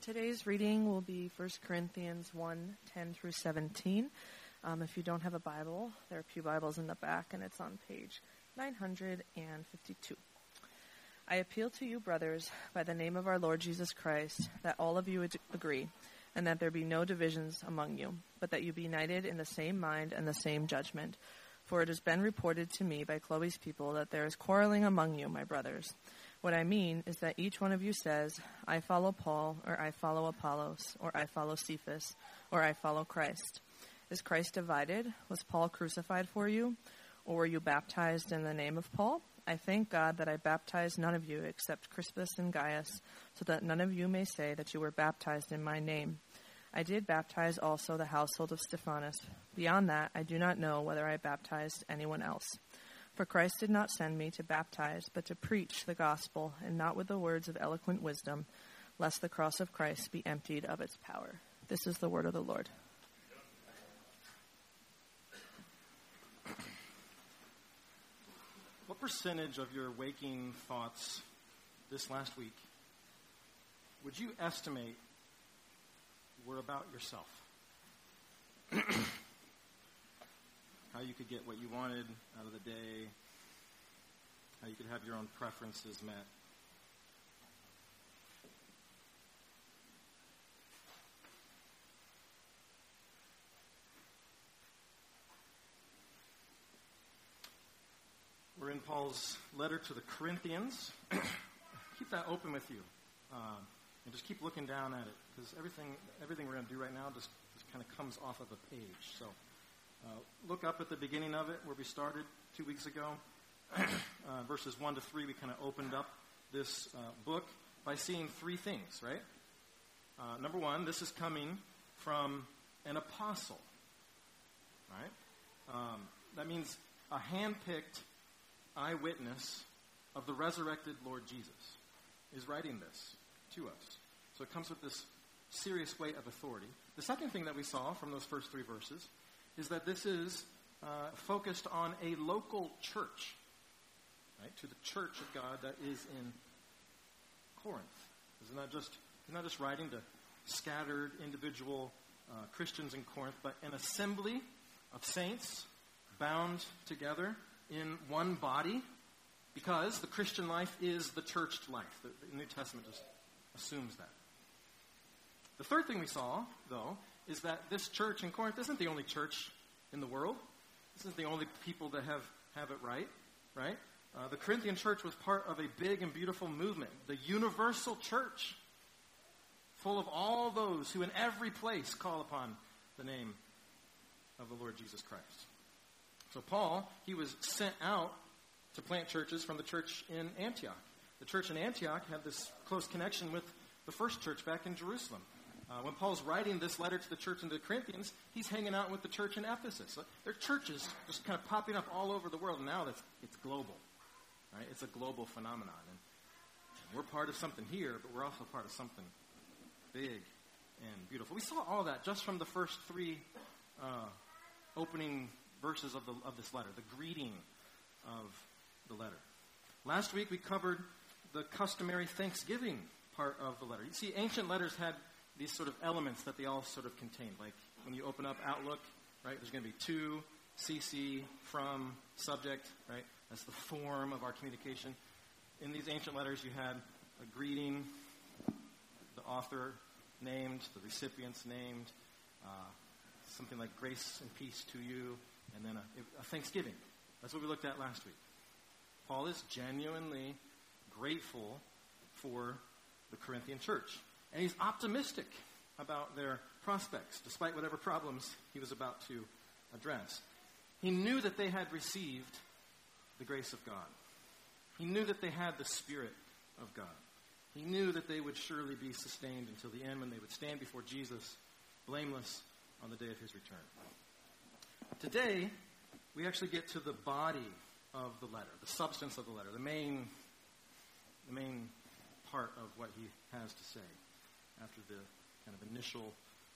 Today's reading will be 1 Corinthians 1:10 through 17. If you don't have a Bible, there are pew Bibles in the back, and it's on page 952. I appeal to you, brothers, by the name of our Lord Jesus Christ, that all of you agree, and that there be no divisions among you, but that you be united in the same mind and the same judgment. For it has been reported to me by Chloe's people that there is quarreling among you, my brothers. What I mean is that each one of you says, I follow Paul, or I follow Apollos, or I follow Cephas, or I follow Christ. Is Christ divided? Was Paul crucified for you? Or were you baptized in the name of Paul? I thank God that I baptized none of you except Crispus and Gaius, so that none of you may say that you were baptized in my name. I did baptize also the household of Stephanas. Beyond that, I do not know whether I baptized anyone else. For Christ did not send me to baptize, but to preach the gospel, and not with the words of eloquent wisdom, lest the cross of Christ be emptied of its power. This is the word of the Lord. What percentage of your waking thoughts this last week would you estimate were about yourself? How you could get what you wanted out of the day, how you could have your own preferences met. We're in Paul's letter to the Corinthians. Keep that open with you, and just keep looking down at it, because everything we're going to do right now just kind of comes off of a page. So look up at the beginning of it where we started 2 weeks ago. Verses 1 to 3, we kind of opened up this book by seeing three things, right? Number one, this is coming from an apostle, right? That means a hand-picked eyewitness of the resurrected Lord Jesus is writing this to us. So it comes with this serious weight of authority. The second thing that we saw from those first three verses is that this is focused on a local church, right? To the church of God that is in Corinth. He's not just writing to scattered individual Christians in Corinth, but an assembly of saints bound together in one body, because the Christian life is the churched life. The New Testament just assumes that. The third thing we saw, though, is that this church in Corinth isn't the only church in the world. This isn't the only people that have it right? The Corinthian church was part of a big and beautiful movement, the universal church, full of all those who in every place call upon the name of the Lord Jesus Christ. So Paul, he was sent out to plant churches from the church in Antioch. The church in Antioch had this close connection with the first church back in Jerusalem. When Paul's writing this letter to the church in the Corinthians, he's hanging out with the church in Ephesus. So there are churches just kind of popping up all over the world. And now it's global, right? It's a global phenomenon. And we're part of something here, but we're also part of something big and beautiful. We saw all that just from the first three opening verses of this letter, the greeting of the letter. Last week we covered the customary Thanksgiving part of the letter. You see, ancient letters had these sort of elements that they all sort of contained. Like when you open up Outlook, right, there's going to be to, CC, from, subject, right? That's the form of our communication. In these ancient letters you had a greeting, the author named, the recipients named, something like grace and peace to you, and then a thanksgiving. That's what we looked at last week. Paul is genuinely grateful for the Corinthian church. And he's optimistic about their prospects, despite whatever problems he was about to address. He knew that they had received the grace of God. He knew that they had the Spirit of God. He knew that they would surely be sustained until the end, when they would stand before Jesus, blameless on the day of his return. Today, we actually get to the body of the letter, the substance of the letter, the main part of what he has to say after the kind of initial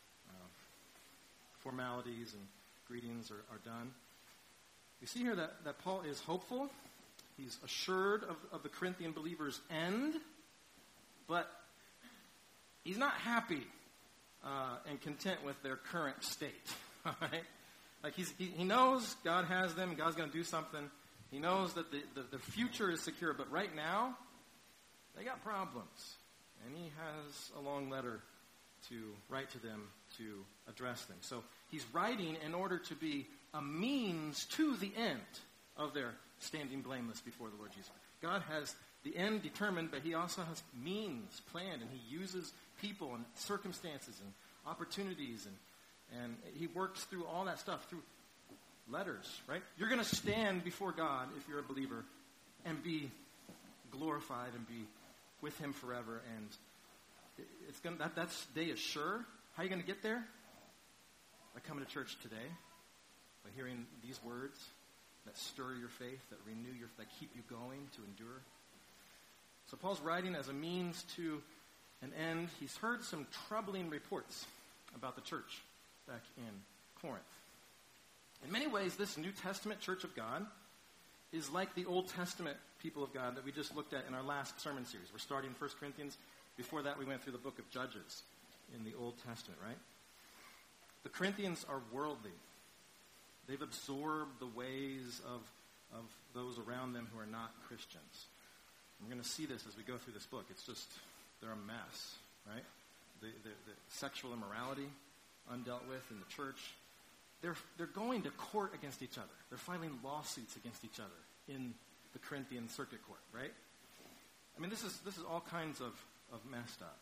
formalities and greetings are done. We see here that Paul is hopeful. He's assured of the Corinthian believers' end, but he's not happy and content with their current state. All right? Like he knows God has them and God's going to do something. He knows that the future is secure, but right now, they got problems. And he has a long letter to write to them to address them. So he's writing in order to be a means to the end of their standing blameless before the Lord Jesus. God has the end determined, but he also has means planned, and he uses people and circumstances and opportunities, and he works through all that stuff through letters, right? You're going to stand before God if you're a believer and be glorified and be with him forever, and it's going that day is sure. How are you going to get there? By coming to church today, by hearing these words that stir your faith, that renew that keep you going to endure. So Paul's writing as a means to an end. He's heard some troubling reports about the church back in Corinth. In many ways, this New Testament church of God is like the Old Testament people of God that we just looked at in our last sermon series. We're starting 1 Corinthians. Before that, we went through the book of Judges in the Old Testament, right? The Corinthians are worldly. They've absorbed the ways of those around them who are not Christians. We're going to see this as we go through this book. It's just, they're a mess, right? The sexual immorality undealt with in the church. They're going to court against each other. They're filing lawsuits against each other in the Corinthian circuit court, right? I mean, this is all kinds of messed up.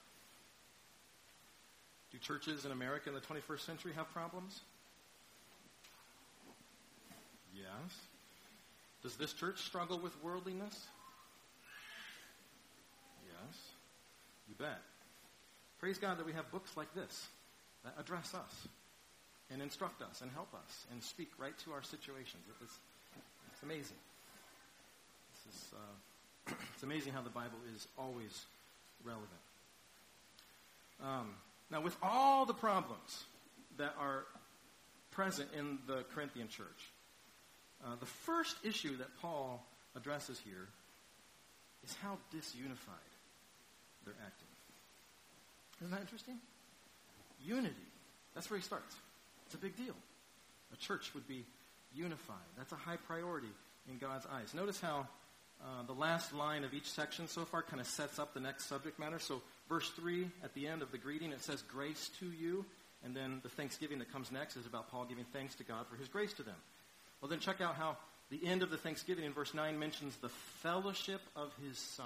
Do churches in America in the 21st century have problems? Yes. Does this church struggle with worldliness? Yes. You bet. Praise God that we have books like this that address us and instruct us and help us and speak right to our situations. It's amazing. It's amazing how the Bible is always relevant. Now, with all the problems that are present in the Corinthian church, the first issue that Paul addresses here is how disunified they're acting. Isn't that interesting? Unity. That's where he starts. It's a big deal. A church would be unified. That's a high priority in God's eyes. Notice how the last line of each section so far kind of sets up the next subject matter. So verse 3, at the end of the greeting, it says, grace to you. And then the thanksgiving that comes next is about Paul giving thanks to God for his grace to them. Well, then check out how the end of the thanksgiving in verse 9 mentions the fellowship of his Son.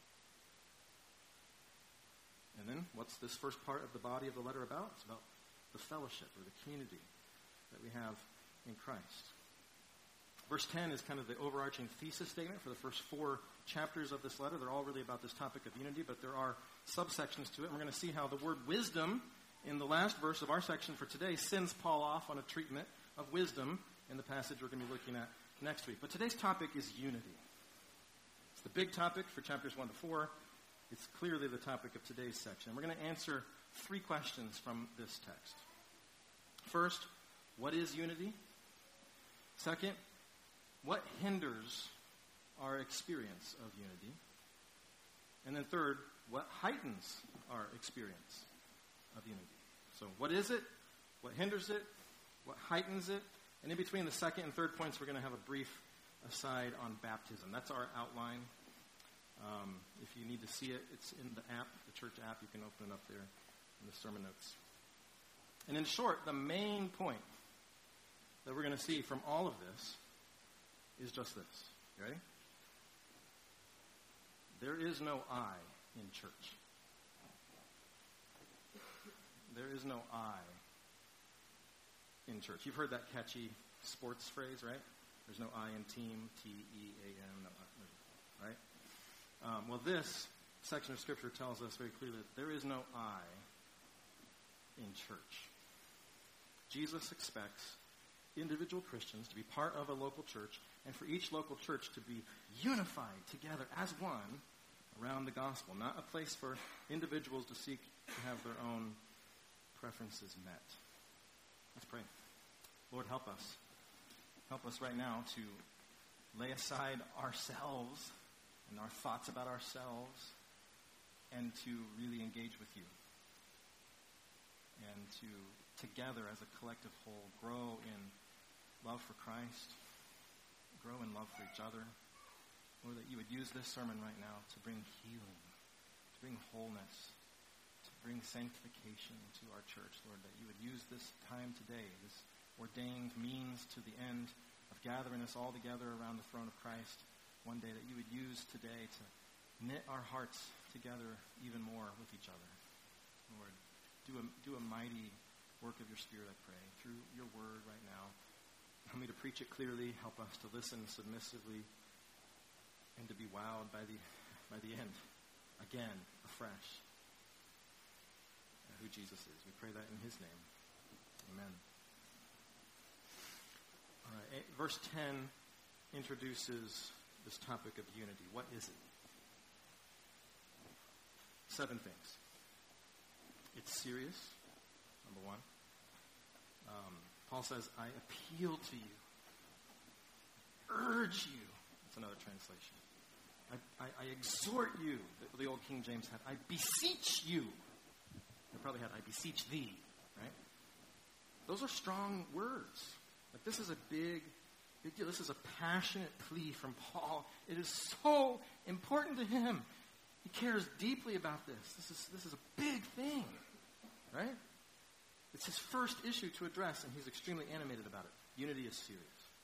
And then what's this first part of the body of the letter about? It's about the fellowship or the community that we have in Christ. Verse 10 is kind of the overarching thesis statement for the first 4 chapters of this letter. They're all really about this topic of unity, but there are subsections to it. And we're going to see how the word wisdom in the last verse of our section for today sends Paul off on a treatment of wisdom in the passage we're going to be looking at next week. But today's topic is unity. It's the big topic for chapters 1 to 4. It's clearly the topic of today's section. We're going to answer 3 questions from this text. First, what is unity? Second, what hinders our experience of unity? And then third, what heightens our experience of unity? So what is it? What hinders it? What heightens it? And in between the second and third points, we're going to have a brief aside on baptism. That's our outline. If you need to see it, it's in the app, the church app. You can open it up there in the sermon notes. And in short, the main point that we're going to see from all of this is just this. You ready? There is no I in church. There is no I in church. You've heard that catchy sports phrase, right? There's no I in team, T-E-A-M, no I, right? Well, this section of Scripture tells us very clearly that there is no I in church. Jesus expects individual Christians to be part of a local church, and for each local church to be unified together as one around the gospel, not a place for individuals to seek to have their own preferences met. Let's pray. Lord, help us. Help us right now to lay aside ourselves and our thoughts about ourselves and to really engage with you to, together as a collective whole, grow in love for Christ, grow in love for each other. Lord, that you would use this sermon right now to bring healing, to bring wholeness, to bring sanctification to our church, Lord, that you would use this time today, this ordained means to the end of gathering us all together around the throne of Christ one day, that you would use today to knit our hearts together even more with each other. Lord, do a mighty work of your Spirit, I pray, through your word right now. Help me to preach it clearly. Help us to listen submissively and to be wowed by the end, again, afresh, who Jesus is. We pray that in his name. Amen. All right, verse 10 introduces this topic of unity. What is it? 7 things. It's serious, number 1. Paul says, I appeal to you, urge you. That's another translation. I exhort you. The old King James had, I beseech you. They probably had, I beseech thee, right? Those are strong words. Like, this is a big deal. This is a passionate plea from Paul. It is so important to him. He cares deeply about this. This is a big thing, right? It's his first issue to address, and he's extremely animated about it. Unity is serious.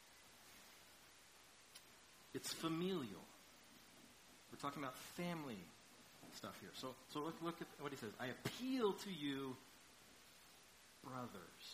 It's familial. We're talking about family stuff here. So look at what he says. I appeal to you, brothers.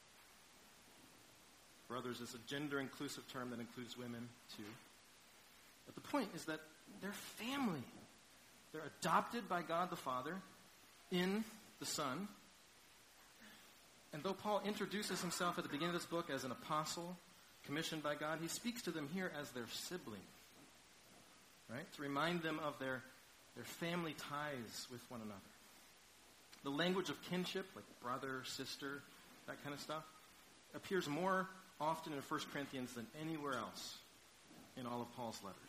Brothers is a gender-inclusive term that includes women, too. But the point is that they're family. They're adopted by God the Father in the Son. And though Paul introduces himself at the beginning of this book as an apostle commissioned by God, he speaks to them here as their sibling, right? To remind them of their family ties with one another. The language of kinship, like brother, sister, that kind of stuff, appears more often in 1 Corinthians than anywhere else in all of Paul's letters.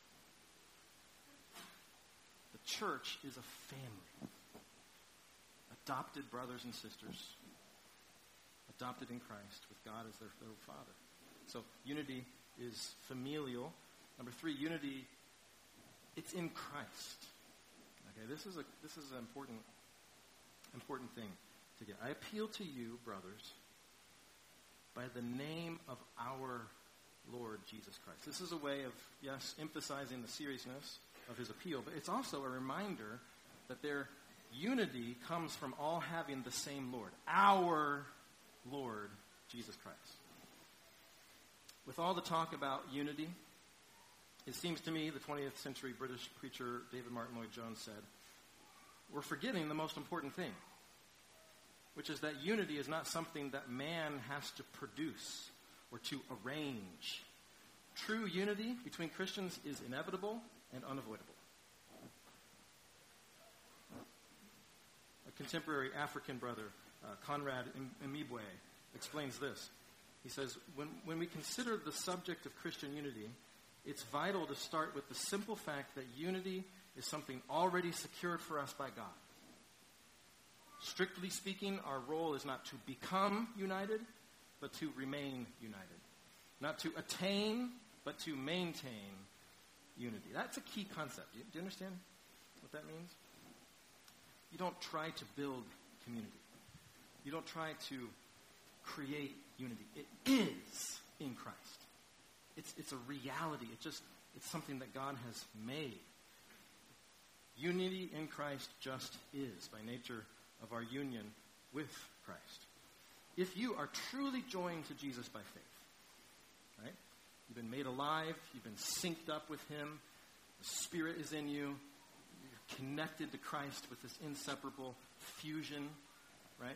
The church is a family. Adopted brothers and sisters. Adopted in Christ with God as their Father. So unity is familial. Number 3, unity, it's in Christ. Okay, this is an important thing to get. I appeal to you, brothers, by the name of our Lord Jesus Christ. This is a way of, yes, emphasizing the seriousness of his appeal, but it's also a reminder that their unity comes from all having the same Lord, our Lord Jesus Christ. With all the talk about unity, it seems to me, the 20th century British preacher David Martin Lloyd-Jones said, we're forgetting the most important thing, which is that unity is not something that man has to produce or to arrange. True unity between Christians is inevitable and unavoidable. A contemporary African brother, Conrad Mibwe, explains this. He says, when we consider the subject of Christian unity, it's vital to start with the simple fact that unity is something already secured for us by God. Strictly speaking, our role is not to become united, but to remain united. Not to attain, but to maintain unity. That's a key concept. Do you understand what that means? You don't try to build community. You don't try to create unity. It is in Christ. It's a reality. It's something that God has made. Unity in Christ just is, by nature of our union with Christ. If you are truly joined to Jesus by faith, right? You've been made alive. You've been synced up with him. The Spirit is in you. You're connected to Christ with this inseparable fusion, right?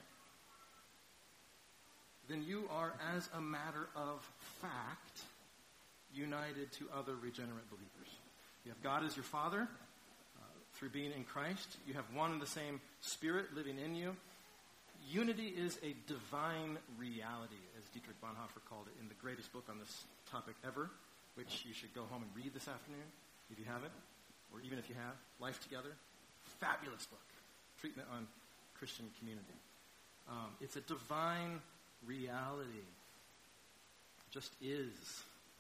Then you are, as a matter of fact, united to other regenerate believers. You have God as your Father through being in Christ. You have one and the same Spirit living in you. Unity is a divine reality, as Dietrich Bonhoeffer called it in the greatest book on this topic ever, which you should go home and read this afternoon if you haven't, or even if you have. Life Together. Fabulous book. Treatment on Christian community. It's a divine reality. It just is.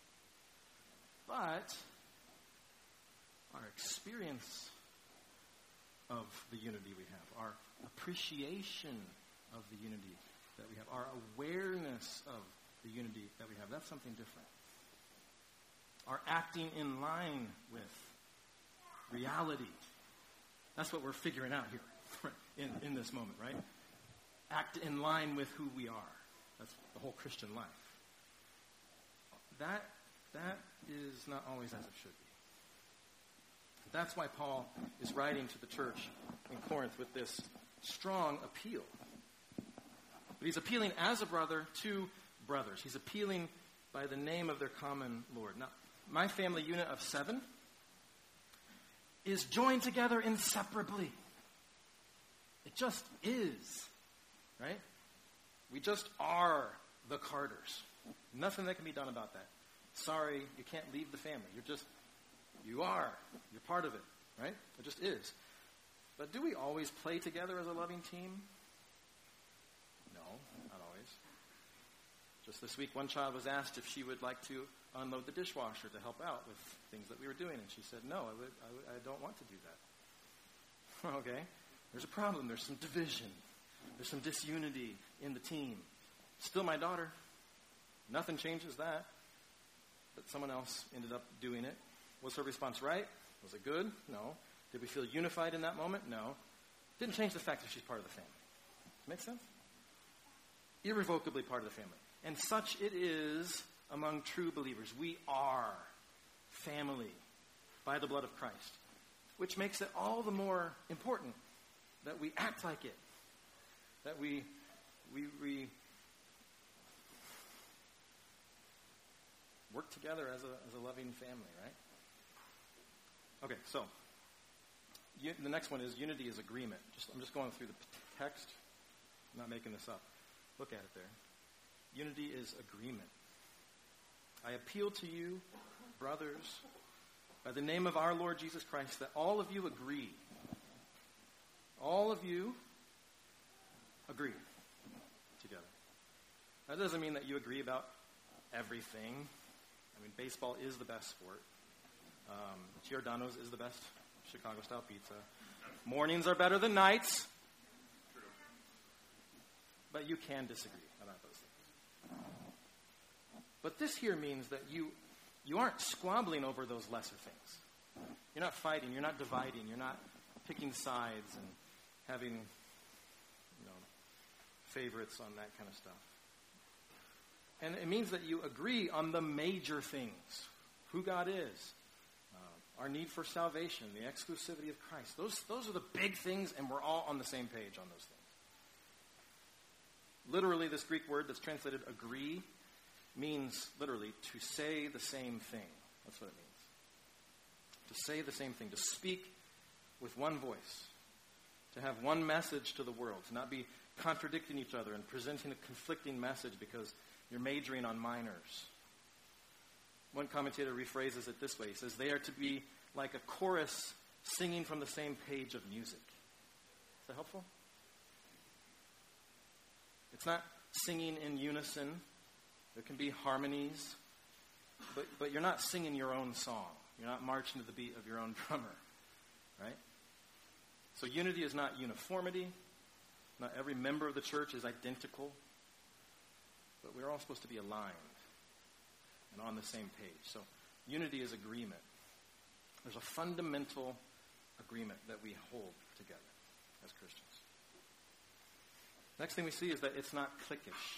But our experience of the unity we have, our appreciation of the unity that we have, our awareness of the unity that we have, that's something different. Our acting in line with reality. That's what we're figuring out here in this moment, right? Act in line with who we are. That's the whole Christian life. That is not always as it should be. That's why Paul is writing to the church in Corinth with this strong appeal. But he's appealing as a brother to brothers. He's appealing by the name of their common Lord. Now, my family unit of 7 is joined together inseparably. It just is, right? We just are the Carters. Nothing that can be done about that. Sorry, you can't leave the family. You are. You're part of it, right? It just is. But do we always play together as a loving team? No, not always. Just this week, one child was asked if she would like to unload the dishwasher to help out with things that we were doing, and she said, no, I don't want to do that. Okay, there's a problem. There's some division. There's some disunity in the team. Still my daughter. Nothing changes that. But someone else ended up doing it. Was her response right? Was it good? No. Did we feel unified in that moment? No. Didn't change the fact that she's part of the family. Make sense? Irrevocably part of the family. And such it is among true believers. We are family by the blood of Christ, which makes it all the more important that we act like it, that we work together as a loving family, right? Okay, so the next one is unity is agreement. I'm just going through the text. I'm not making this up. Look at it there. Unity is agreement. I appeal to you, brothers, by the name of our Lord Jesus Christ, that all of you agree. All of you agree together. That doesn't mean that you agree about everything. I mean, baseball is the best sport. Giordano's is the best Chicago-style pizza. Mornings are better than nights. But you can disagree about those things. But this here means that you aren't squabbling over those lesser things. You're not fighting. You're not dividing. You're not picking sides and having, favorites on that kind of stuff. And it means that you agree on the major things. Who God is. Our need for salvation. The exclusivity of Christ. Those are the big things, and we're all on the same page on those things. Literally, this Greek word that's translated agree means literally to say the same thing. That's what it means. To say the same thing. To speak with one voice. To have one message to the world. To not be contradicting each other and presenting a conflicting message because you're majoring on minors. One commentator rephrases it this way. He says, they are to be like a chorus singing from the same page of music. Is that helpful? It's not singing in unison. There can be harmonies. But you're not singing your own song. You're not marching to the beat of your own drummer. Right? So unity is not uniformity. Not every member of the church is identical. But we're all supposed to be aligned and on the same page. So unity is agreement. There's a fundamental agreement that we hold together as Christians. Next thing we see is that it's not cliquish.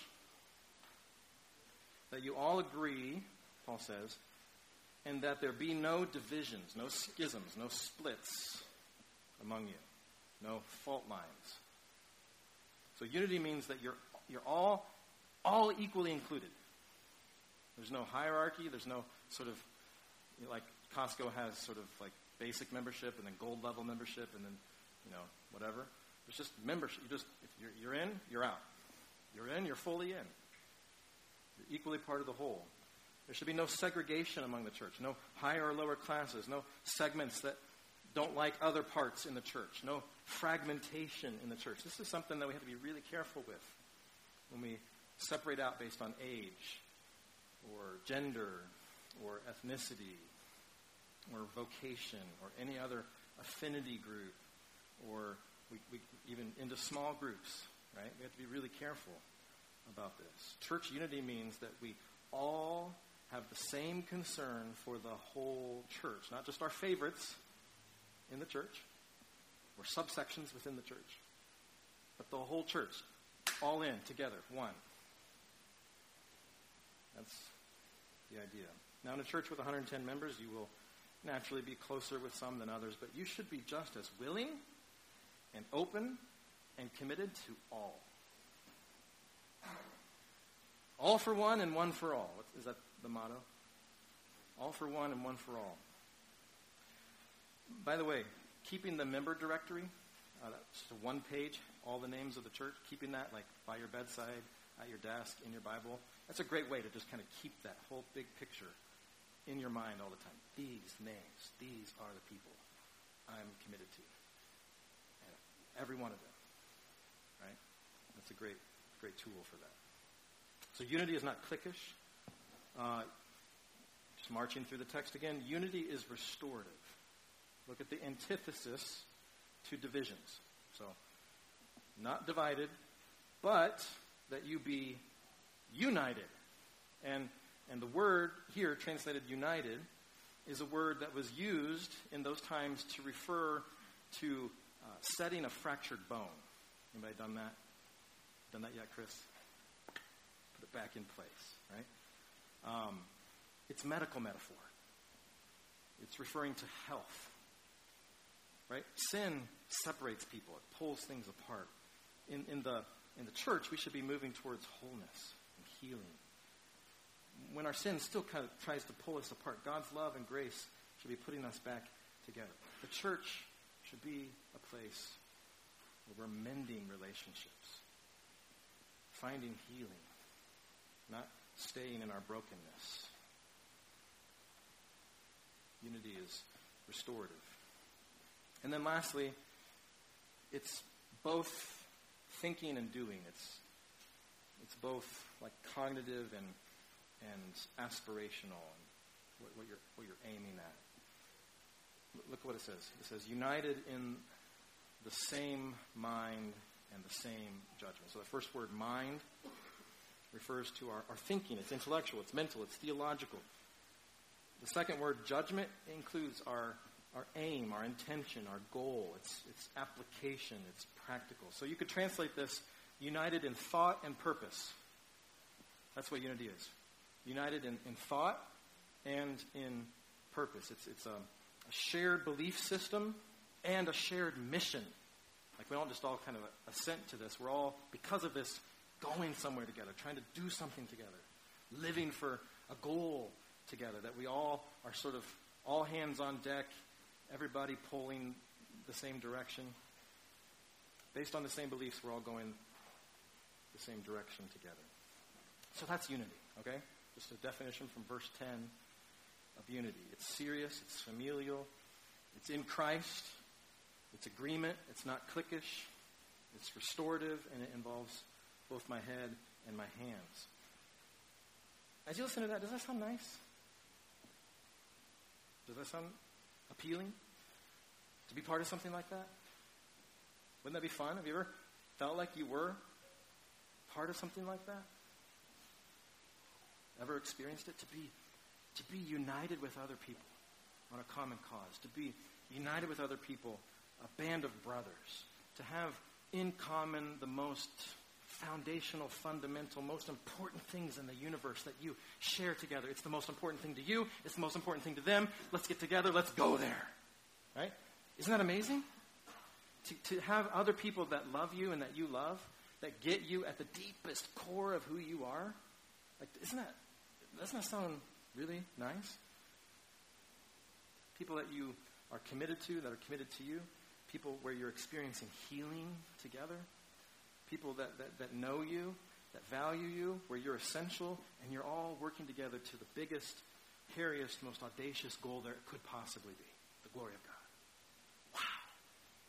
That you all agree, Paul says, and that there be no divisions, no schisms, no splits among you, no fault lines. So unity means that you're all equally included. There's no hierarchy. There's no sort of, like Costco has sort of like basic membership and then gold level membership and then, whatever. There's just membership. If you're in, you're out. You're in, you're fully in. You're equally part of the whole. There should be no segregation among the church. No higher or lower classes. No segments that don't like other parts in the church. No fragmentation in the church. This is something that we have to be really careful with when we separate out based on age or gender or ethnicity or vocation or any other affinity group, or we even into small groups, right? We have to be really careful about this. Church unity means that we all have the same concern for the whole church, not just our favorites in the church or subsections within the church, but the whole church, all in, together, one. That's the idea. Now, in a church with 110 members, you will naturally be closer with some than others, but you should be just as willing and open and committed to all. All for one and one for all. Is that the motto? All for one and one for all. By the way, keeping the member directory, that's just one page, all the names of the church, keeping that like by your bedside, at your desk, in your Bible, that's a great way to just kind of keep that whole big picture in your mind all the time. These names, these are the people I'm committed to. And every one of them. Right? That's a great tool for that. So unity is not cliquish. Just marching through the text again. Unity is restorative. Look at the antithesis to divisions. So, not divided, but that you be united. And the word here, translated united, is a word that was used in those times to refer to setting a fractured bone. Anybody done that? Done that yet, Chris? Put it back in place, right? It's medical metaphor. It's referring to health, right? Sin separates people. It pulls things apart. In the church, we should be moving towards wholeness and healing. When our sin still kind of tries to pull us apart, God's love and grace should be putting us back together. The church should be a place where we're mending relationships, finding healing, not staying in our brokenness. Unity is restorative. And then lastly, it's both thinking and doing. It's both like cognitive and aspirational, and what you're aiming at. Look what it says. It says, united in the same mind and the same judgment. So the first word, mind, refers to our thinking. It's intellectual, it's mental, it's theological. The second word, judgment, includes our aim, our intention, our goal. It's application, it's practical. So you could translate this, united in thought and purpose. That's what unity is. United in thought and in purpose. It's a shared belief system and a shared mission. Like we don't just all kind of assent to this. We're all, because of this, going somewhere together, trying to do something together, living for a goal together, that we all are sort of all hands on deck, everybody pulling the same direction. Based on the same beliefs, we're all going the same direction together. So that's unity, okay? Just a definition from verse 10 of unity. It's serious, it's familial, it's in Christ, it's agreement, it's not cliquish, it's restorative, and it involves both my head and my hands. As you listen to that, does that sound nice? Does that sound appealing? To be part of something like that? Wouldn't that be fun? Have you ever felt like you were part of something like that? Ever experienced it? To be united with other people on a common cause. To be united with other people, a band of brothers. To have in common the most foundational, fundamental, most important things in the universe that you share together. It's the most important thing to you. It's the most important thing to them. Let's get together. Let's go there. Right? Isn't that amazing? To have other people that love you and that you love, that get you at the deepest core of who you are. Like, doesn't that sound really nice? People that you are committed to, that are committed to you. People where you're experiencing healing together. People that know you, that value you, where you're essential, and you're all working together to the biggest, hairiest, most audacious goal there could possibly be, the glory of God.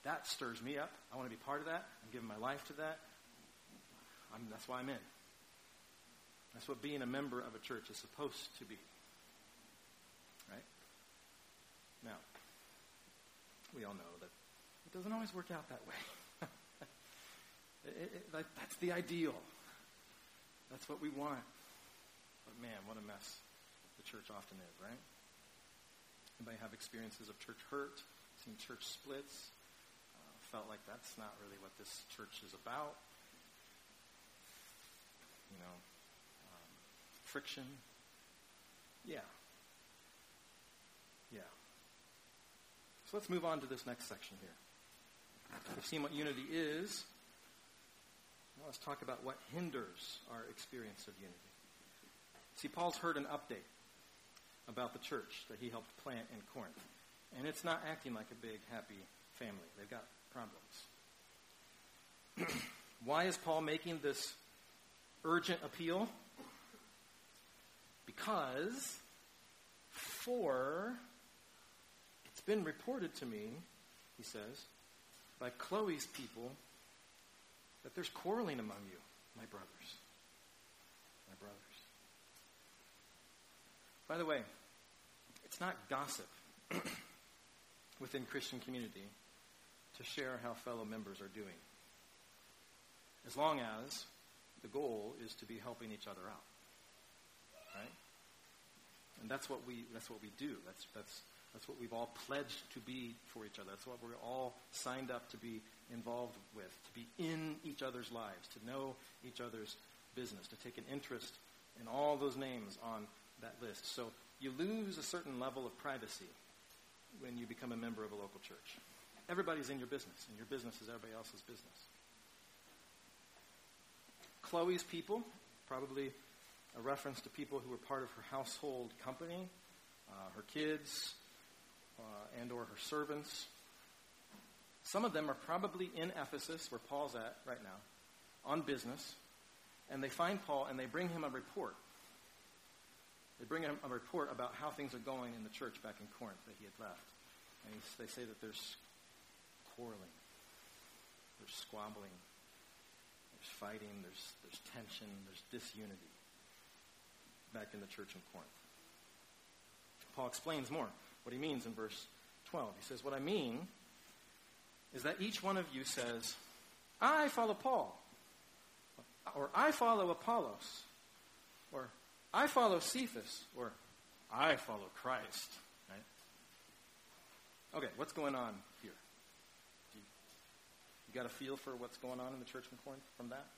That stirs me up. I want to be part of that. I'm giving my life to that. That's why I'm in. That's what being a member of a church is supposed to be. Right? Now, we all know that it doesn't always work out that way. That's the ideal. That's what we want. But man, what a mess the church often is, right? Anybody have experiences of church hurt, seen church splits, felt like that's not really what this church is about? Friction. Yeah. So let's move on to this next section here. We've seen what unity is. Now let's talk about what hinders our experience of unity. See, Paul's heard an update about the church that he helped plant in Corinth. And it's not acting like a big, happy family. They've got problems. Why is Paul making this urgent appeal? Because it's been reported to me, he says, by Chloe's people, that there's quarreling among you, my brothers. My brothers. By the way, it's not gossip within Christian community to share how fellow members are doing, as long as the goal is to be helping each other out, right? And that's what we do. That's what we've all pledged to be for each other. That's what we're all signed up to be involved with, to be in each other's lives, to know each other's business, to take an interest in all those names on that list. So you lose a certain level of privacy when you become a member of a local church. Everybody's in your business, and your business is everybody else's business. Chloe's people, probably a reference to people who were part of her household company, her kids, and or her servants. Some of them are probably in Ephesus, where Paul's at right now, on business, and they find Paul and they bring him a report. They bring him a report about how things are going in the church back in Corinth that he had left. And they say that there's quarreling, there's squabbling, there's fighting, there's tension, there's disunity back in the church in Corinth. Paul explains more what he means in verse 12. He says, what I mean is that each one of you says, I follow Paul, or I follow Apollos, or I follow Cephas, or I follow Christ. Right? Okay, what's going on here? You got a feel for what's going on in the church in Corinth from that?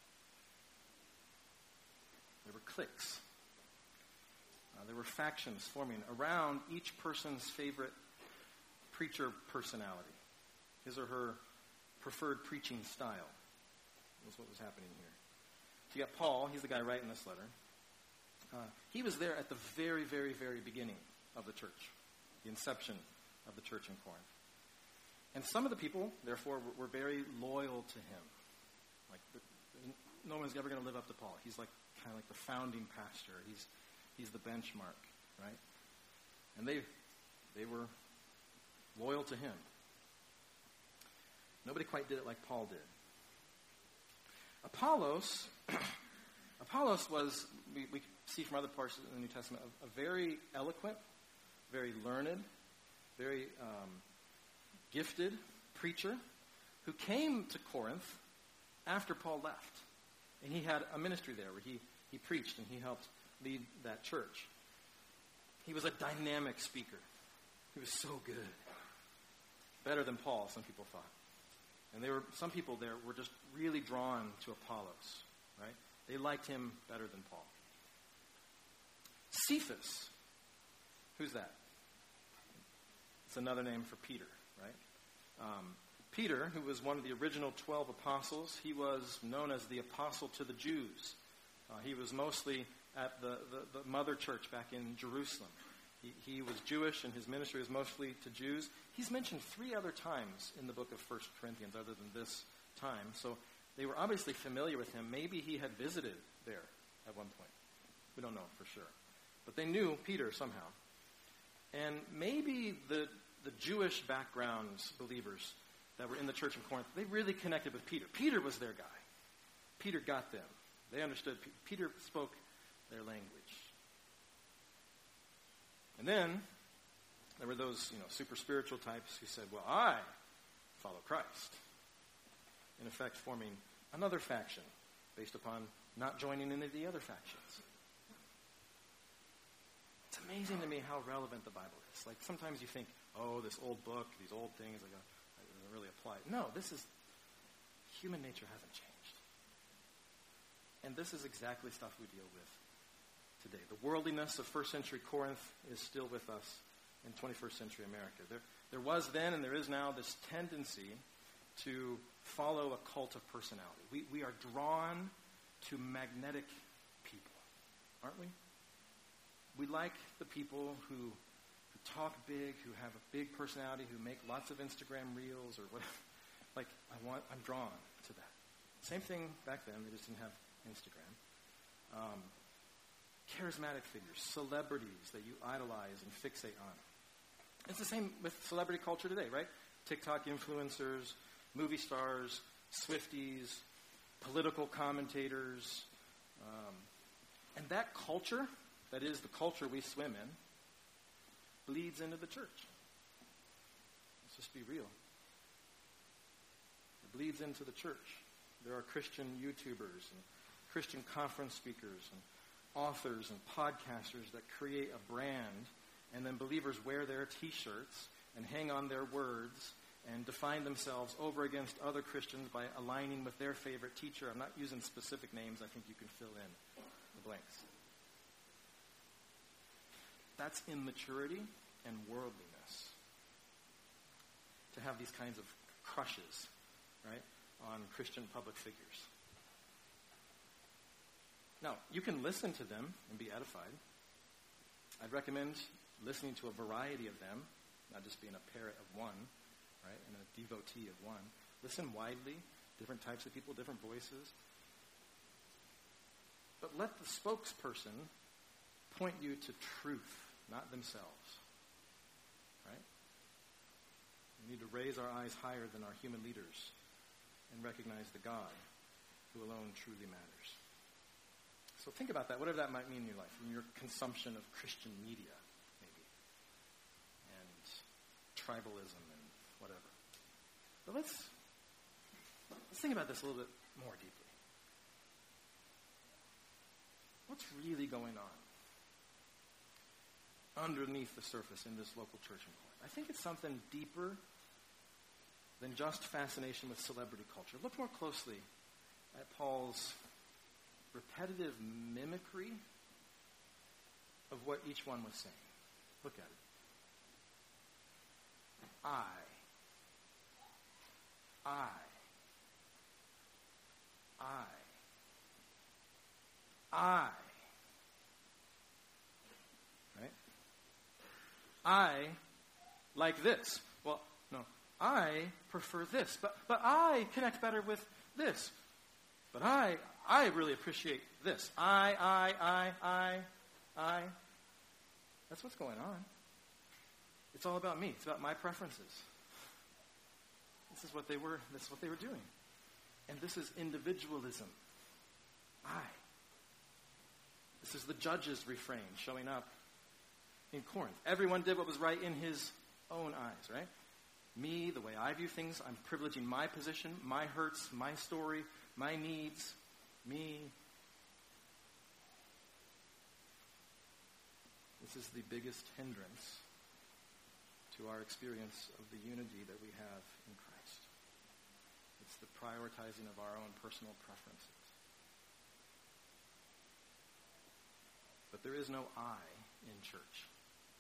There were cliques. There were factions forming around each person's favorite preacher personality. His or her preferred preaching style was what was happening here. So you got Paul, he's the guy writing this letter. He was there at the very, very, very beginning of the church, the inception of the church in Corinth. And some of the people, therefore, were very loyal to him. Like, no one's ever going to live up to Paul. He's like kind of like the founding pastor. He's the benchmark, right? And they were loyal to him. Nobody quite did it like Paul did. Apollos was, we see from other parts of the New Testament, a very eloquent, very learned, very gifted preacher who came to Corinth after Paul left. And he had a ministry there where he preached and he helped lead that church. He was a dynamic speaker. He was so good. Better than Paul, some people thought. And some people there were just really drawn to Apollos, right? They liked him better than Paul. Cephas. Who's that? It's another name for Peter, right? Peter, who was one of the original 12 apostles, he was known as the apostle to the Jews. He was mostly at the mother church back in Jerusalem. He was Jewish, and his ministry was mostly to Jews. He's mentioned 3 other times in the book of 1 Corinthians other than this time. So they were obviously familiar with him. Maybe he had visited there at one point. We don't know for sure. But they knew Peter somehow. And maybe the Jewish background believers that were in the church in Corinth, they really connected with Peter. Peter was their guy. Peter got them. They understood. Peter spoke their language. And then there were those, super spiritual types who said, well, I follow Christ. In effect, forming another faction based upon not joining any of the other factions. It's amazing to me how relevant the Bible is. Like, sometimes you think, oh, this old book, these old things, it doesn't really apply. No, human nature hasn't changed. And this is exactly stuff we deal with today. The worldliness of first century Corinth is still with us in 21st century America. There was then and there is now this tendency to follow a cult of personality. We are drawn to magnetic people, aren't we? We like the people who talk big, who have a big personality, who make lots of Instagram reels or whatever. Like, I'm drawn to that. Same thing back then. They just didn't have Instagram. Charismatic figures, celebrities that you idolize and fixate on. It's the same with celebrity culture today, right? TikTok influencers, movie stars, Swifties, political commentators. And that culture, that is the culture we swim in, bleeds into the church. Let's just be real. It bleeds into the church. There are Christian YouTubers and Christian conference speakers and authors and podcasters that create a brand, and then believers wear their t-shirts and hang on their words and define themselves over against other Christians by aligning with their favorite teacher. I'm not using specific names. I think you can fill in the blanks. That's immaturity and worldliness. To have these kinds of crushes, right, on Christian public figures. Now, you can listen to them and be edified. I'd recommend listening to a variety of them, not just being a parrot of one, right, and a devotee of one. Listen widely, different types of people, different voices. But let the spokesperson point you to truth, not themselves. Right? We need to raise our eyes higher than our human leaders and recognize the God who alone truly matters. So think about that, whatever that might mean in your life, in your consumption of Christian media, maybe, and tribalism and whatever. But let's think about this a little bit more deeply. What's really going on underneath the surface in this local church in Corinth? I think it's something deeper than just fascination with celebrity culture. Look more closely at Paul's repetitive mimicry of what each one was saying. Look at it. I. Right? I like this. Well, no. I prefer this. But I connect better with this. But I really appreciate this. I. That's what's going on. It's all about me. It's about my preferences. This is what they were doing. And this is individualism. This is the judge's refrain showing up in Corinth. Everyone did what was right in his own eyes, right? Me, the way I view things, I'm privileging my position, my hurts, my story, my needs, me. This is the biggest hindrance to our experience of the unity that we have in Christ. It's the prioritizing of our own personal preferences. But there is no I in church.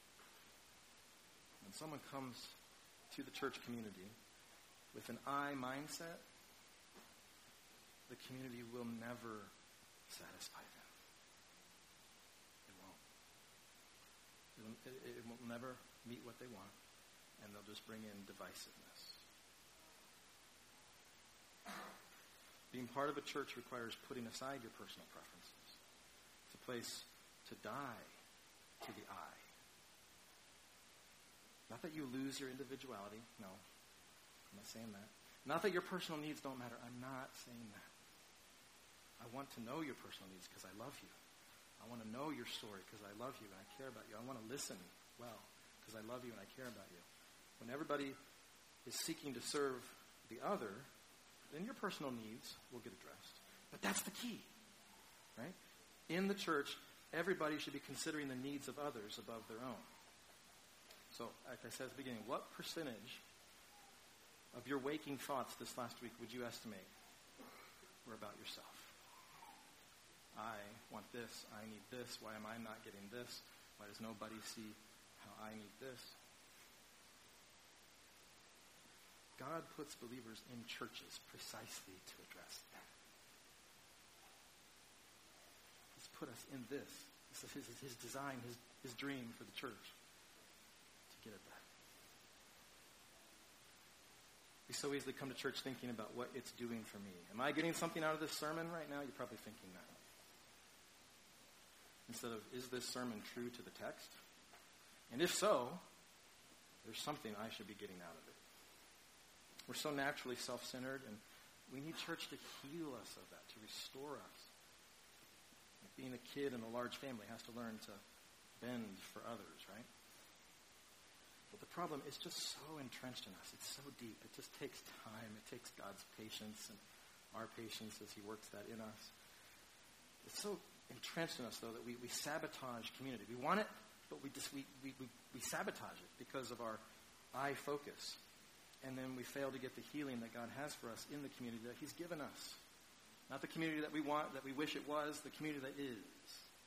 When someone comes to the church community with an I mindset, the community will never satisfy them. It will never meet what they want, and they'll just bring in divisiveness. Being part of a church requires putting aside your personal preferences. It's a place to die to the I. Not that you lose your individuality, no. I'm not saying that. Not that your personal needs don't matter. I'm not saying that. I want to know your personal needs because I love you. I want to know your story because I love you and I care about you. I want to listen well because I love you and I care about you. When everybody is seeking to serve the other, then your personal needs will get addressed. But that's the key, right? In the church, everybody should be considering the needs of others above their own. So, like I said at the beginning, what percentage of your waking thoughts this last week would you estimate were about yourself? I want this. I need this. Why am I not getting this? Why does nobody see how I need this? God puts believers in churches precisely to address that. He's put us in this. This is his design, his dream for the church to get at that. We so easily come to church thinking about what it's doing for me. Am I getting something out of this sermon right now? You're probably thinking that. Instead of, is this sermon true to the text? And if so, there's something I should be getting out of it. We're so naturally self-centered, and we need church to heal us of that, to restore us. Like being a kid in a large family has to learn to bend for others, right? But the problem is just so entrenched in us. It's so deep. It just takes time. It takes God's patience and our patience as he works that in us. It's so entrenched in us, though, that we sabotage community. We want it, but we sabotage it because of our I focus. And then we fail to get the healing that God has for us in the community that he's given us. Not the community that we want, that we wish it was, the community that is.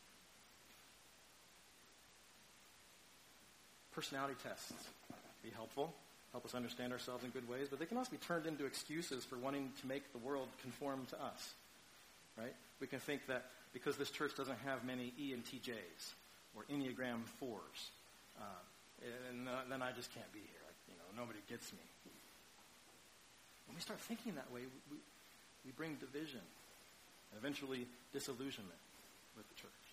Personality tests be helpful, help us understand ourselves in good ways, but they can also be turned into excuses for wanting to make the world conform to us. Right? We can think that because this church doesn't have many ENTJs or Enneagram 4s, then I just can't be here. Nobody gets me. When we start thinking that way, we bring division and eventually disillusionment with the church.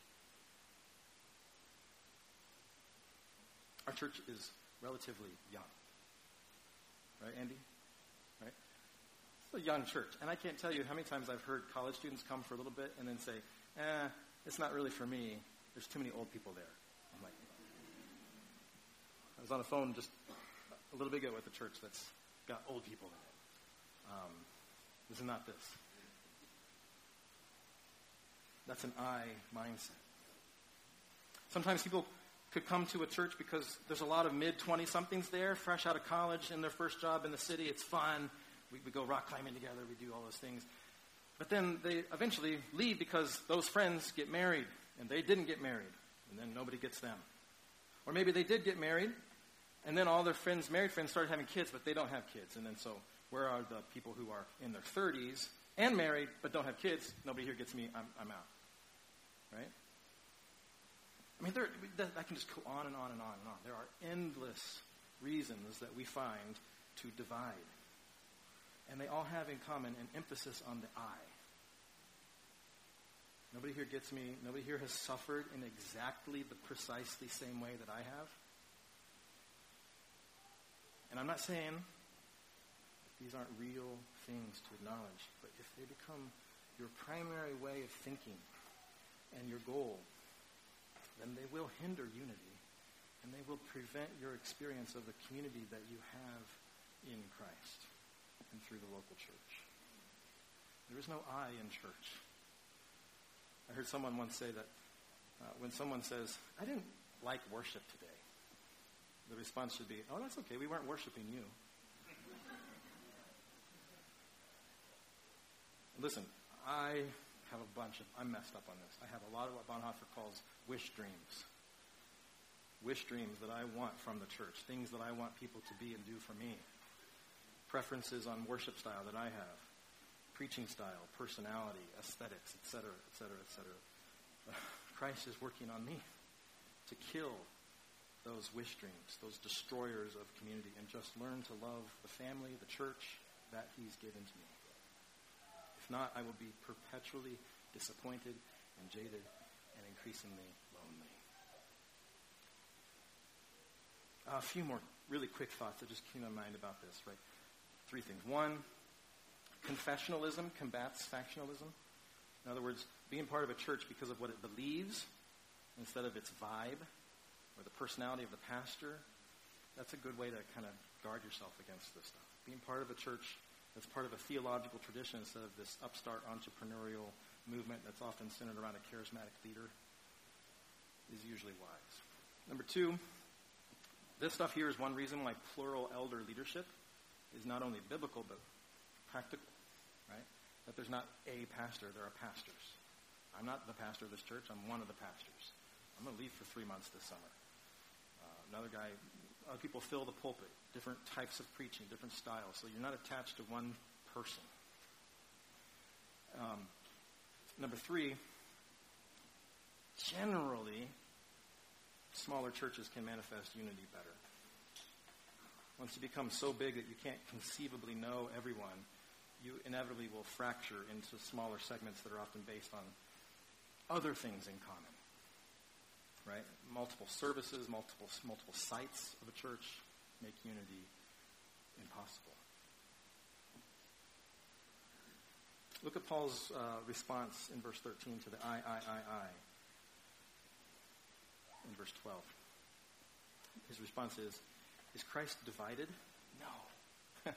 Our church is relatively young. Right, Andy? Right? It's a young church. And I can't tell you how many times I've heard college students come for a little bit and then say, it's not really for me. There's too many old people there. I'm like, I was on the phone just a little bit ago with a church that's got old people in it. This is not this. That's an I mindset. Sometimes people could come to a church because there's a lot of mid-20-somethings there, fresh out of college, in their first job in the city. It's fun. We go rock climbing together. We do all those things. But then they eventually leave because those friends get married, and they didn't get married, and then nobody gets them. Or maybe they did get married, and then all their friends, married friends, started having kids, but they don't have kids. And then so where are the people who are in their 30s and married but don't have kids? Nobody here gets me. I'm out. Right? I mean, I can just go on and on and on and on. There are endless reasons that we find to divide. And they all have in common an emphasis on the I. Nobody here gets me. Nobody here has suffered in exactly the precisely same way that I have. And I'm not saying that these aren't real things to acknowledge, but if they become your primary way of thinking and your goal, then they will hinder unity, and they will prevent your experience of the community that you have in Christ and through the local church. There is no I in church. I heard someone once say that when someone says, I didn't like worship today, the response should be, oh, that's okay. We weren't worshiping you. Listen, I have I'm messed up on this. I have a lot of what Bonhoeffer calls wish dreams. Wish dreams that I want from the church. Things that I want people to be and do for me. Preferences on worship style that I have. Preaching style, personality, aesthetics, etc., etc., etc. Christ is working on me to kill those wish dreams, those destroyers of community, and just learn to love the family, the church that he's given to me. If not, I will be perpetually disappointed and jaded and increasingly lonely. A few more really quick thoughts that just came to mind about this, right? three things. One, confessionalism combats factionalism. In other words, being part of a church because of what it believes instead of its vibe or the personality of the pastor, that's a good way to kind of guard yourself against this stuff. Being part of a church that's part of a theological tradition instead of this upstart entrepreneurial movement that's often centered around a charismatic leader is usually wise. Number two, this stuff here is one reason why plural elder leadership is not only biblical but practical, right? That there's not a pastor, there are pastors. I'm not the pastor of this church, I'm one of the pastors. I'm going to leave for 3 months this summer. Other people fill the pulpit, different types of preaching, different styles, so you're not attached to one person. Number three, generally, smaller churches can manifest unity better. Once you become so big that you can't conceivably know everyone, you inevitably will fracture into smaller segments that are often based on other things in common. Right? Multiple services, multiple sites of a church make unity impossible. Look at Paul's response in verse 13 to the I. In verse 12. His response is Christ divided? No.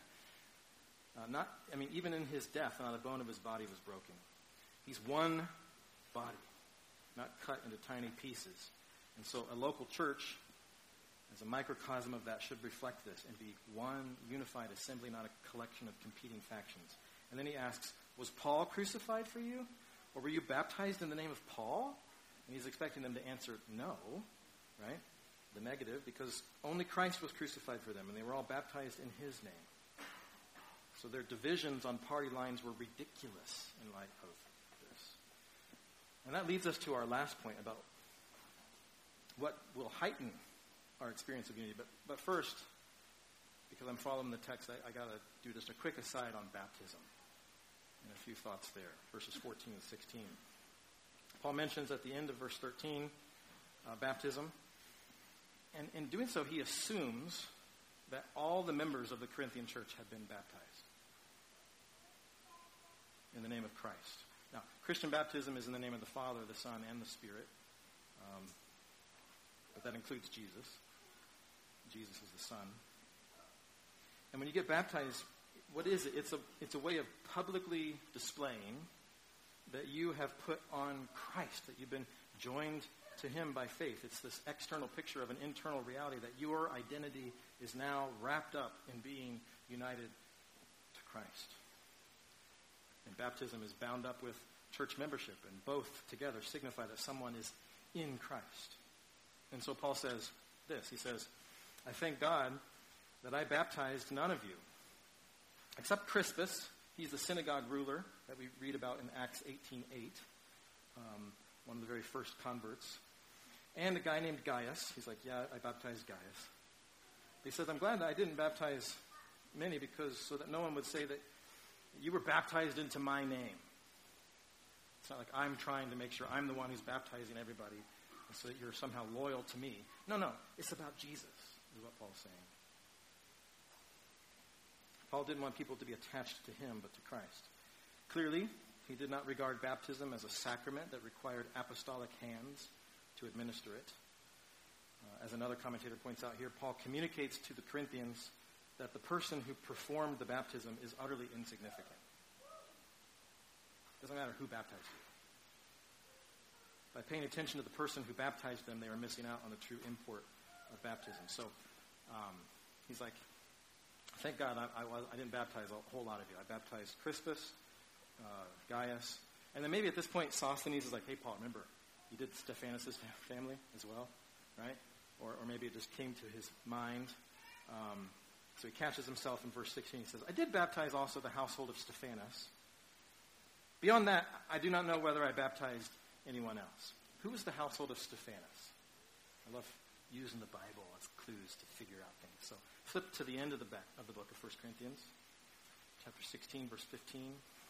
Even in his death, not a bone of his body was broken. He's one body, not cut into tiny pieces. And so a local church, as a microcosm of that, should reflect this and be one unified assembly, not a collection of competing factions. And then he asks, was Paul crucified for you? Or were you baptized in the name of Paul? And he's expecting them to answer no, right? The negative, because only Christ was crucified for them, and they were all baptized in his name. So their divisions on party lines were ridiculous in light of this. And that leads us to our last point about what will heighten our experience of unity. But first, because I'm following the text, I got to do just a quick aside on baptism and a few thoughts there, verses 14 and 16. Paul mentions at the end of verse 13 baptism. And in doing so, he assumes that all the members of the Corinthian church have been baptized in the name of Christ. Now, Christian baptism is in the name of the Father, the Son, and the Spirit. But that includes Jesus. Jesus is the Son. And when you get baptized, what is it? It's a way of publicly displaying that you have put on Christ, that you've been joined to him by faith. It's this external picture of an internal reality that your identity is now wrapped up in being united to Christ. And baptism is bound up with church membership, and both together signify that someone is in Christ. And so Paul says this. He says, I thank God that I baptized none of you, except Crispus. He's the synagogue ruler that we read about in Acts 18:8, one of the very first converts. And a guy named Gaius. He's like, yeah, I baptized Gaius. He says, I'm glad that I didn't baptize many so that no one would say that you were baptized into my name. It's not like I'm trying to make sure I'm the one who's baptizing everybody so that you're somehow loyal to me. No, it's about Jesus, is what Paul's saying. Paul didn't want people to be attached to him, but to Christ. Clearly, he did not regard baptism as a sacrament that required apostolic hands to administer it. As another commentator points out here, Paul communicates to the Corinthians that the person who performed the baptism is utterly insignificant. It doesn't matter who baptized you. By paying attention to the person who baptized them, they are missing out on the true import of baptism. So he's like, thank God I didn't baptize a whole lot of you. I baptized Crispus, Gaius, and then maybe at this point Sosthenes is like, hey, Paul, remember, you did Stephanas' family as well, right? Or maybe it just came to his mind. So he catches himself in verse 16. He says, I did baptize also the household of Stephanas. Beyond that, I do not know whether I baptized anyone else. Who was the household of Stephanas? I love using the Bible as clues to figure out things. So flip to the end of the book of 1 Corinthians, chapter 16, verse 15.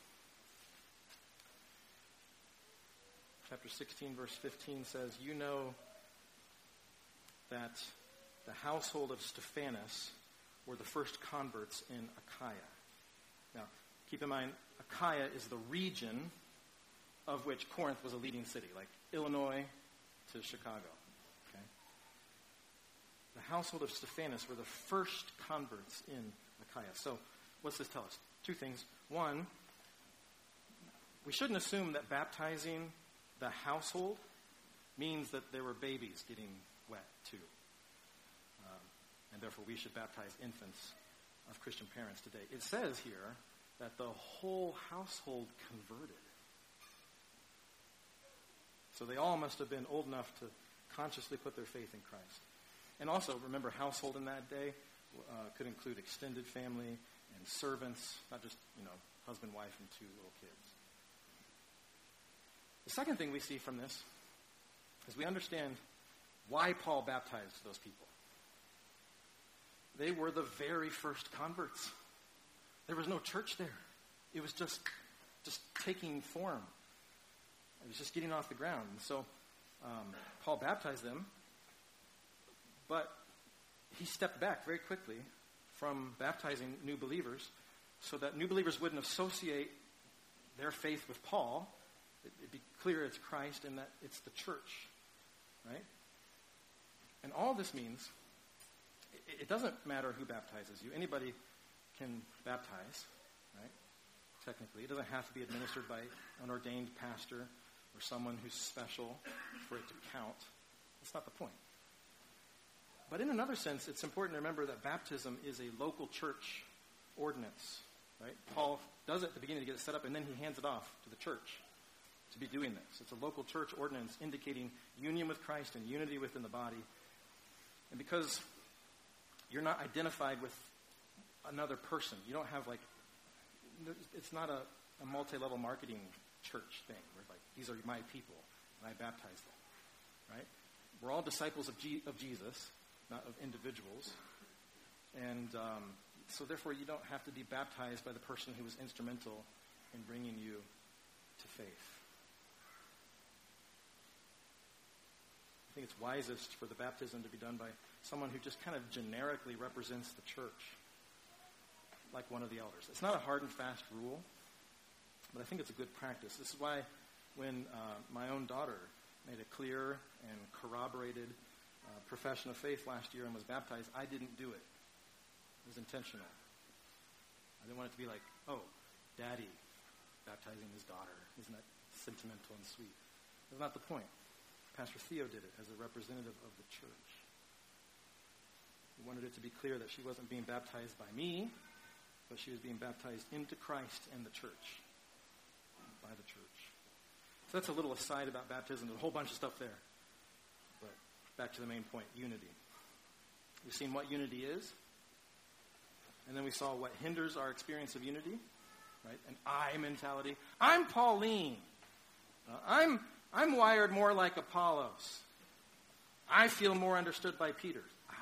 Chapter 16, verse 15 says, you know that the household of Stephanas were the first converts in Achaia. Now, keep in mind, Achaia is the region of which Corinth was a leading city, like Illinois to Chicago. Okay? The household of Stephanas were the first converts in Achaia. So, what's this tell us? Two things. One, we shouldn't assume that baptizing the household means that there were babies getting wet, too. And therefore, we should baptize infants of Christian parents today. It says here that the whole household converted. So they all must have been old enough to consciously put their faith in Christ. And also, remember, household in that day could include extended family and servants, not just, husband, wife, and 2 little kids. The second thing we see from this is we understand why Paul baptized those people. They were the very first converts. There was no church there. It was just taking form. It was just getting off the ground. And so Paul baptized them, but he stepped back very quickly from baptizing new believers so that new believers wouldn't associate their faith with Paul. It'd be clear it's Christ and that it's the church, right? And all this means, it doesn't matter who baptizes you. Anybody can baptize, right? Technically. It doesn't have to be administered by an ordained pastor or someone who's special for it to count. That's not the point. But in another sense, it's important to remember that baptism is a local church ordinance, right? Paul does it at the beginning to get it set up, and then he hands it off to the church to be doing this. It's a local church ordinance indicating union with Christ and unity within the body. And because you're not identified with another person, you don't have it's not a multi-level marketing church thing where these are my people and I baptize them, right? We're all disciples of Jesus, not of individuals. And so therefore you don't have to be baptized by the person who was instrumental in bringing you to faith. I think it's wisest for the baptism to be done by someone who just kind of generically represents the church, like one of the elders. It's not a hard and fast rule, but I think it's a good practice. This is why when my own daughter made a clear and corroborated profession of faith last year and was baptized, I didn't do it. It was intentional. I didn't want it to be like, oh, Daddy baptizing his daughter. Isn't that sentimental and sweet? That's not the point. Pastor Theo did it as a representative of the church. He wanted it to be clear that she wasn't being baptized by me, but she was being baptized into Christ and the church, by the church. So that's a little aside about baptism. There's a whole bunch of stuff there. But back to the main point, unity. We've seen what unity is, and then we saw what hinders our experience of unity, right? An I mentality. I'm Pauline. I'm wired more like Apollos. I feel more understood by Peter.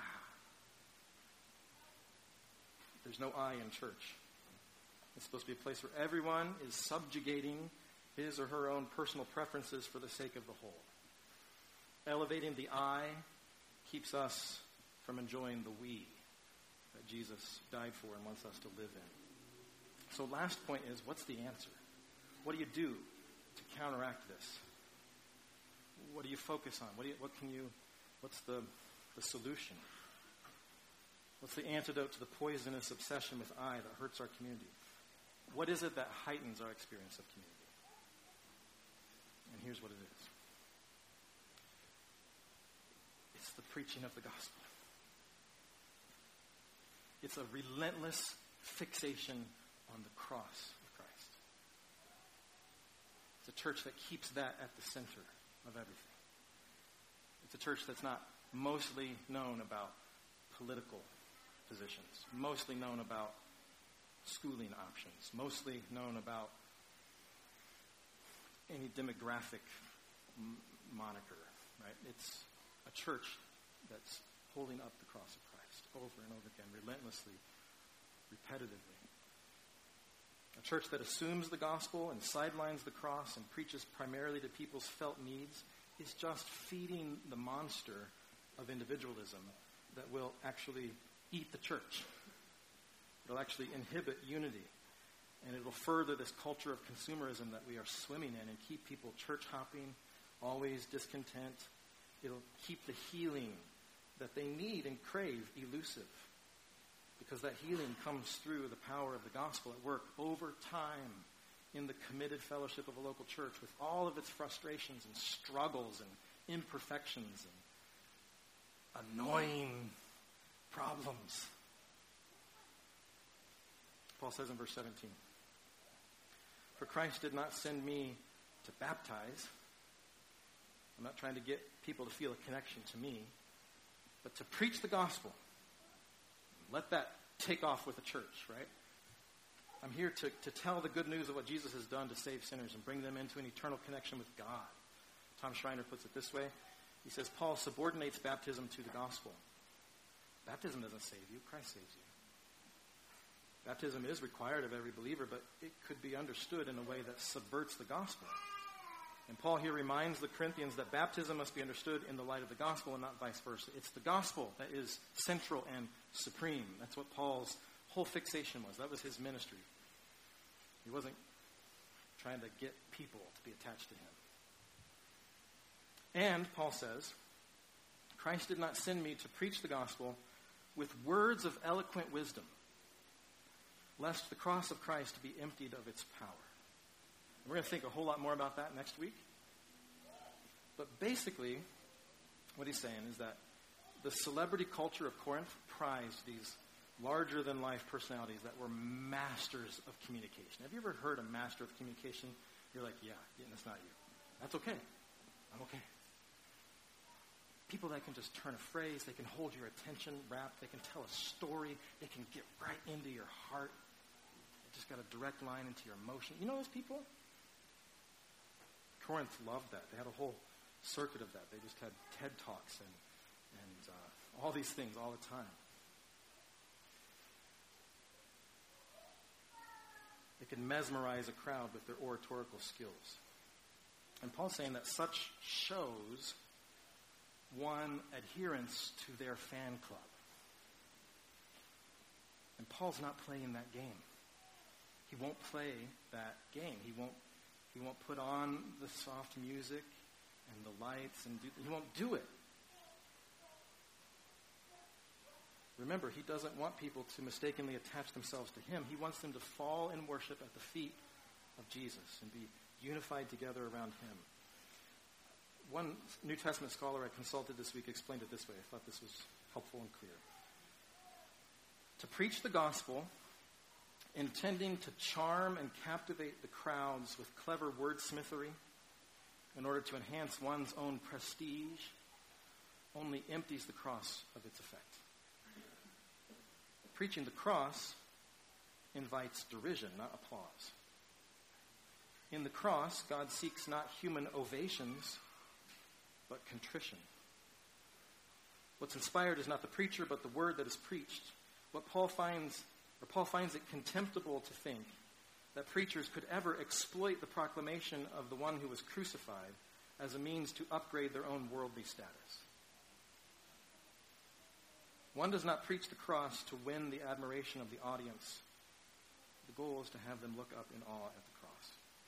There's no I in church. It's supposed to be a place where everyone is subjugating his or her own personal preferences for the sake of the whole. Elevating the I keeps us from enjoying the we that Jesus died for and wants us to live in. So last point is, what's the answer? What do you do to counteract this? What do you focus on? What's the solution? What's the antidote to the poisonous obsession with I that hurts our community? What is it that heightens our experience of community? And here's what it is. It's the preaching of the gospel. It's a relentless fixation on the cross of Christ. It's a church that keeps that at the center of everything. It's a church that's not mostly known about political positions, mostly known about schooling options, mostly known about any demographic moniker, right? It's a church that's holding up the cross of Christ over and over again, relentlessly, repetitively. A church that assumes the gospel and sidelines the cross and preaches primarily to people's felt needs is just feeding the monster of individualism that will actually eat the church. It'll actually inhibit unity. And it'll further this culture of consumerism that we are swimming in and keep people church hopping, always discontent. It'll keep the healing that they need and crave elusive. Because that healing comes through the power of the gospel at work over time in the committed fellowship of a local church with all of its frustrations and struggles and imperfections and annoying problems. Paul says in verse 17, "For Christ did not send me to baptize." I'm not trying to get people to feel a connection to me, but to preach the gospel. Let that take off with the church, right? I'm here to tell the good news of what Jesus has done to save sinners and bring them into an eternal connection with God. Tom Schreiner puts it this way. He says, Paul subordinates baptism to the gospel. Baptism doesn't save you. Christ saves you. Baptism is required of every believer, but it could be understood in a way that subverts the gospel. And Paul here reminds the Corinthians that baptism must be understood in the light of the gospel and not vice versa. It's the gospel that is central and supreme. That's what Paul's whole fixation was. That was his ministry. He wasn't trying to get people to be attached to him. And, Paul says, Christ did not send me to preach the gospel with words of eloquent wisdom, lest the cross of Christ be emptied of its power. We're going to think a whole lot more about that next week. But basically, what he's saying is that the celebrity culture of Corinth prized these larger-than-life personalities that were masters of communication. Have you ever heard a master of communication? You're like, yeah, that's not you. That's okay. I'm okay. People that can just turn a phrase, they can hold your attention wrapped, they can tell a story, they can get right into your heart. They just got a direct line into your emotion. You know those people? Corinth loved that. They had a whole circuit of that. They just had TED Talks and all these things all the time. They could mesmerize a crowd with their oratorical skills. And Paul's saying that such shows won adherence to their fan club. And Paul's not playing that game. He won't play that game. He won't put on the soft music and the lights and he won't do it. Remember, he doesn't want people to mistakenly attach themselves to him. He wants them to fall in worship at the feet of Jesus and be unified together around him. One New Testament scholar I consulted this week explained it this way. I thought this was helpful and clear. To preach the gospel, intending to charm and captivate the crowds with clever wordsmithery in order to enhance one's own prestige, only empties the cross of its effect. Preaching the cross invites derision, not applause. In the cross, God seeks not human ovations, but contrition. What's inspired is not the preacher, but the word that is preached. Paul finds it contemptible to think that preachers could ever exploit the proclamation of the one who was crucified as a means to upgrade their own worldly status. One does not preach the cross to win the admiration of the audience. The goal is to have them look up in awe at the cross.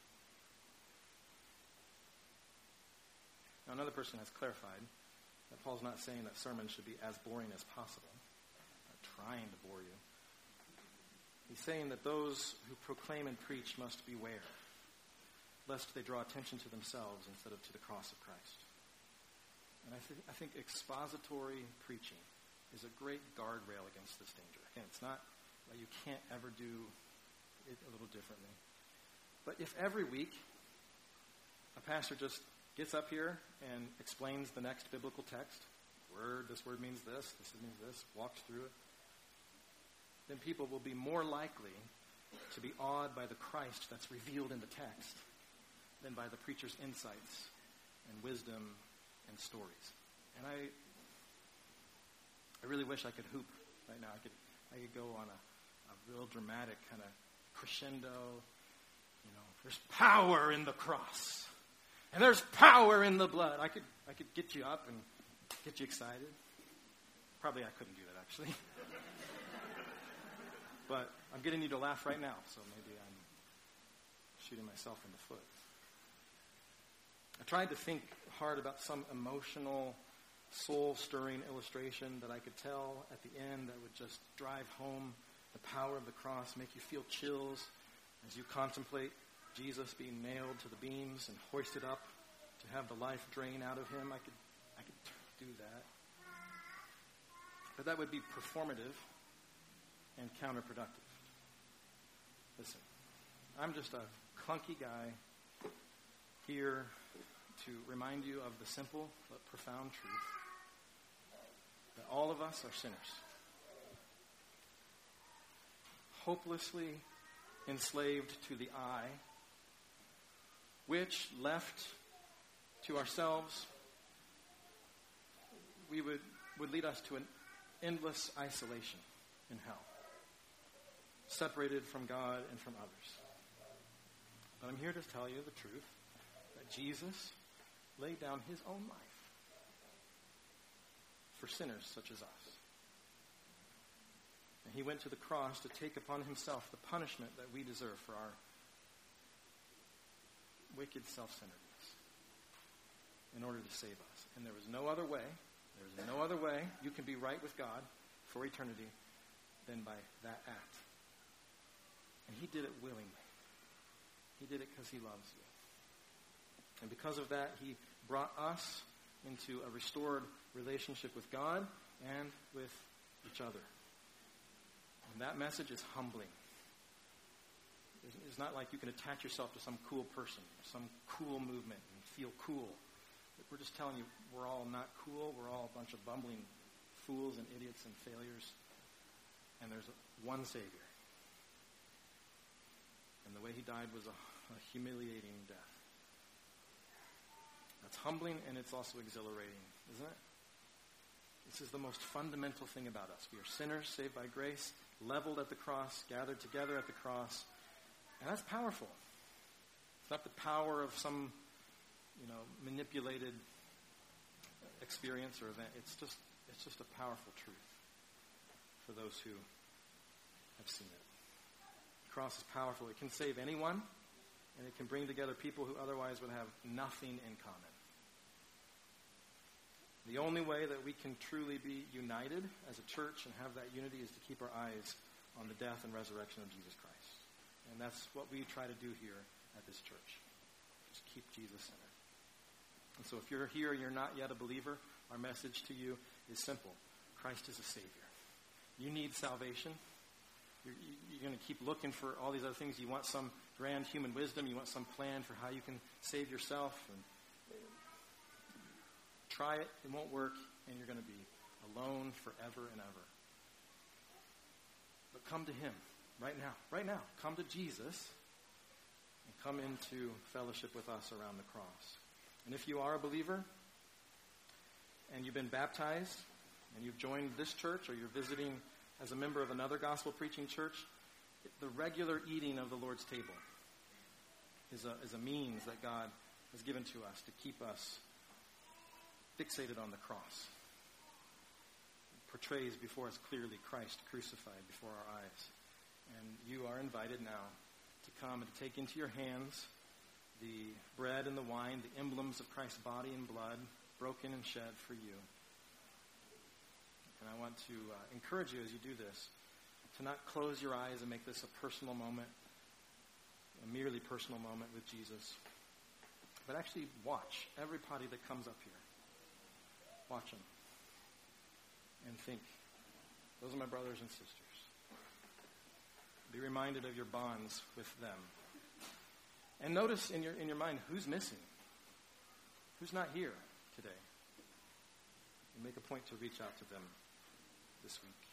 Now, another person has clarified that Paul's not saying that sermons should be as boring as possible. I'm not trying to bore you. He's saying that those who proclaim and preach must beware, lest they draw attention to themselves instead of to the cross of Christ. And I think expository preaching is a great guardrail against this danger. Again, it's not that you can't ever do it a little differently. But if every week a pastor just gets up here and explains the next biblical text, this word means this means this, walks through it, then people will be more likely to be awed by the Christ that's revealed in the text than by the preacher's insights and wisdom and stories. And I really wish I could hoop right now. I could go on a real dramatic kind of crescendo. There's power in the cross. And there's power in the blood. I could get you up and get you excited. Probably I couldn't do that, actually. But I'm getting you to laugh right now, so maybe I'm shooting myself in the foot. I tried to think hard about some emotional, soul-stirring illustration that I could tell at the end that would just drive home the power of the cross, make you feel chills as you contemplate Jesus being nailed to the beams and hoisted up to have the life drain out of him. I could do that. But that would be performative and counterproductive. Listen, I'm just a clunky guy here to remind you of the simple but profound truth that all of us are sinners. Hopelessly enslaved to the I, which, left to ourselves, would lead us to an endless isolation in hell, separated from God and from others. But I'm here to tell you the truth, that Jesus laid down his own life for sinners such as us. And he went to the cross to take upon himself the punishment that we deserve for our wicked self-centeredness in order to save us. And there was no other way. There's no other way you can be right with God for eternity than by that act. And he did it willingly. He did it because he loves you. And because of that, he brought us into a restored relationship with God and with each other. And that message is humbling. It's not like you can attach yourself to some cool person, some cool movement, and feel cool. We're just telling you, we're all not cool. We're all a bunch of bumbling fools and idiots and failures. And there's one Savior. And the way he died was a humiliating death. That's humbling, and it's also exhilarating, isn't it? This is the most fundamental thing about us. We are sinners saved by grace, leveled at the cross, gathered together at the cross. And that's powerful. It's not the power of some, manipulated experience or event. It's just a powerful truth for those who have seen it. The cross is powerful. It can save anyone, and it can bring together people who otherwise would have nothing in common. The only way that we can truly be united as a church and have that unity is to keep our eyes on the death and resurrection of Jesus Christ. And that's what we try to do here at this church. Just keep Jesus centered. And so if you're here and you're not yet a believer, our message to you is simple. Christ is a Savior. You need salvation. You're going to keep looking for all these other things. You want some grand human wisdom. You want some plan for how you can save yourself. And try it. It won't work. And you're going to be alone forever and ever. But come to him right now. Right now. Come to Jesus and come into fellowship with us around the cross. And if you are a believer and you've been baptized and you've joined this church or you're visiting as a member of another gospel-preaching church, the regular eating of the Lord's table is a means that God has given to us to keep us fixated on the cross. It portrays before us clearly Christ crucified before our eyes. And you are invited now to come and to take into your hands the bread and the wine, the emblems of Christ's body and blood, broken and shed for you. And I want to encourage you as you do this, to not close your eyes and make this a personal moment, a merely personal moment with Jesus, but actually watch everybody that comes up here. Watch them. And think, those are my brothers and sisters. Be reminded of your bonds with them. And notice in your mind who's missing, who's not here today. And make a point to reach out to them this week.